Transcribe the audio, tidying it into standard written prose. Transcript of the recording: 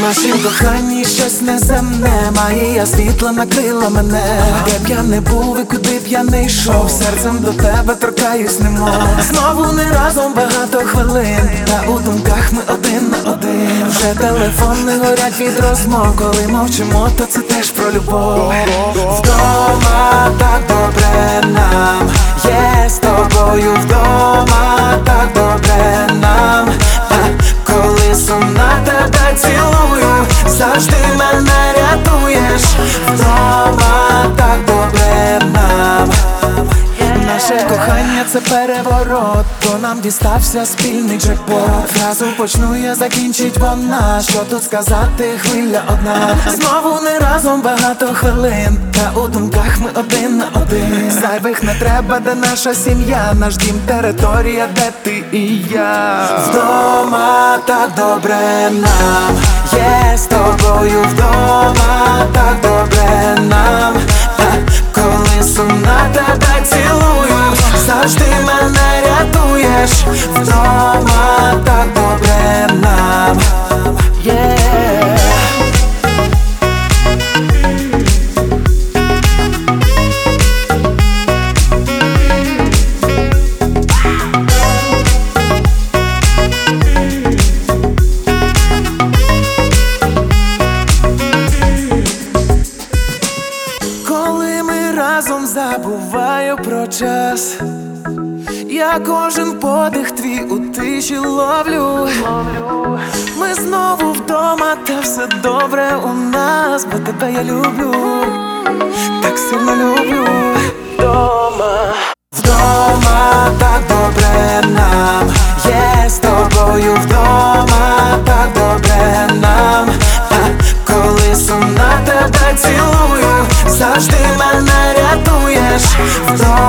нашім коханні щось неземне, магія світла накрила мене. Де б я не був і куди б я не йшов, серцем до тебе торкаюсь немов. Знову не разом багато хвилин, та у думках ми один на один. Вже телефони горять від розмов, коли мовчимо, то це теж про любов. Вдома так добре нам, є з тобою вдома так добре нам. Коли сумна тебе цілую, завжди мене рятуєш. Вдома так добре нам. Наше кохання це переворот, бо нам дістався спільний джекпот. Фразу почну я, закінчить вона. Що тут сказати, хвиля одна. Знову не разом багато хвилин, та у думках ми один на один. Зайвих не треба, де наша сім'я, наш дім, територія, де ти і я. Вдома так добре нам, є з тобою вдома так добре нам. Коли сумна тебе цілую, завжди мене рятуєш. Вдома так добре нам. Коли ми разом, забуваю про час. Я кожен подих твій у тиші ловлю. Ми знову вдома, та все добре у нас, бо тебе я люблю, так сильно люблю. Вдома так добре нам, є з тобою вдома так добре нам. Коли сумна тебе цілую, завжди мене рятуєш. Вдома